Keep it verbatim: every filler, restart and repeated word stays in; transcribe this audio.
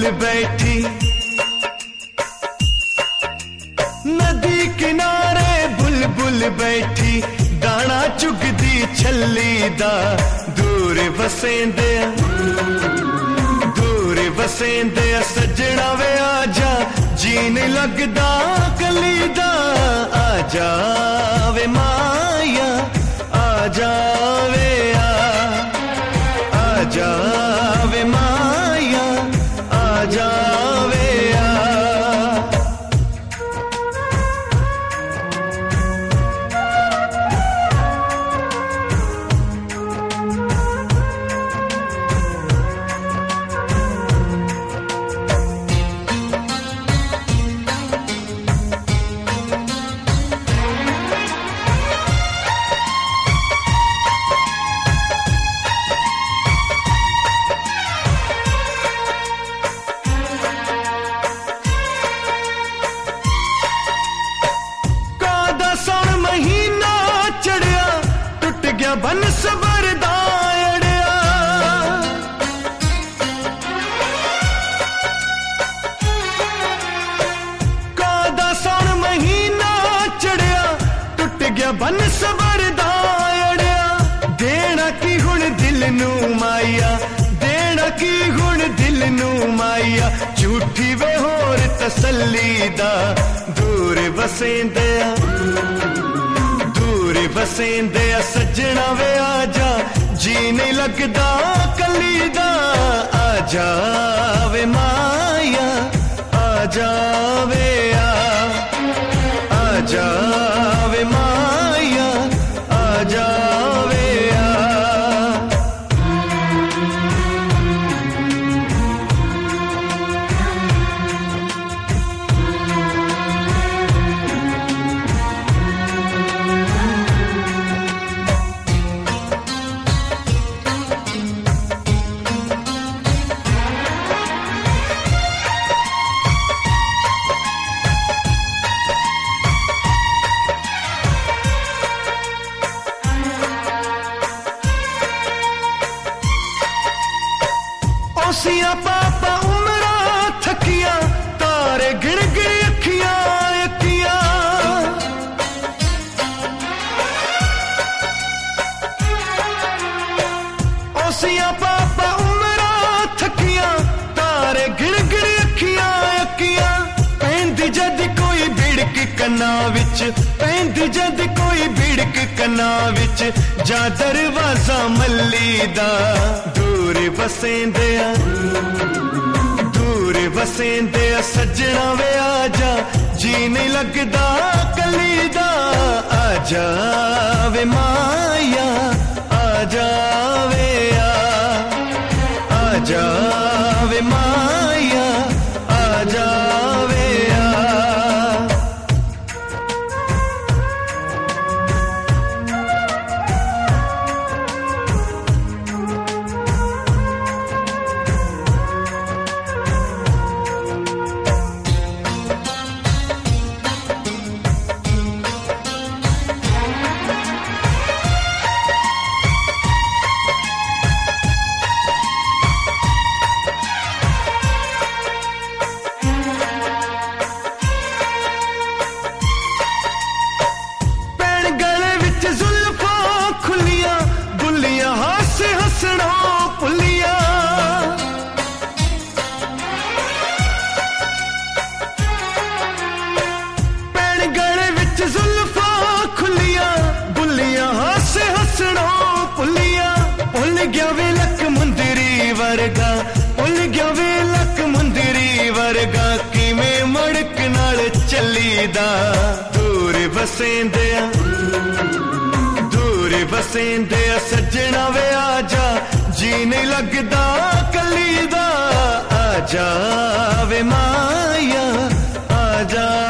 बैठी नदी किनारे बुलबुल बैठी दाना चुगदी छली दा दूर बसेंदे दूर बसेंदे सजना वे आजा जी नहीं लगदा कली दा आजा वे माया आजा वे आ आजा वे माया आजा वे आ बन सबरदा अड़िया कादा सौन महीना चढ़िया टुट गया बन सबरदा अड़िया देना की हुण दिल नू माया देना की हुण दिल नू माया झूठी वे होर तसल्ली दा दूर बसेंदे बसेंदे सजना वे आजा जी नहीं लगदा कली दा आजा वे माया आजा वे आ आजा वे माया आजा वे आ ओसिया पापा उमरा थकिया तारे गिर गिर अखियां अखियां ओसिया पापा उमरा थकिया तारे गिर गिर अखियां अखियां पैंदी जद कोई बिड़क कन्ना विच पैंदी जद कोई बिड़क कन्ना विच जा दरवाजा मल्ली दा दूर बसेंदे दूर बसेंदे सजना वे आजा जी नहीं लगदा कली दा आजा वे माया आजा वे आ आजा वे माया आजा वे आ गया वे लक मुंदरी वर्गा उल गया वे लक मुंदरी वर्गा किवें मड़क नाल चलीदा दूर बसेंदे दूर बसेंदे सजना वे आजा जी नहीं लगदा कली दा आजा वे माया आजा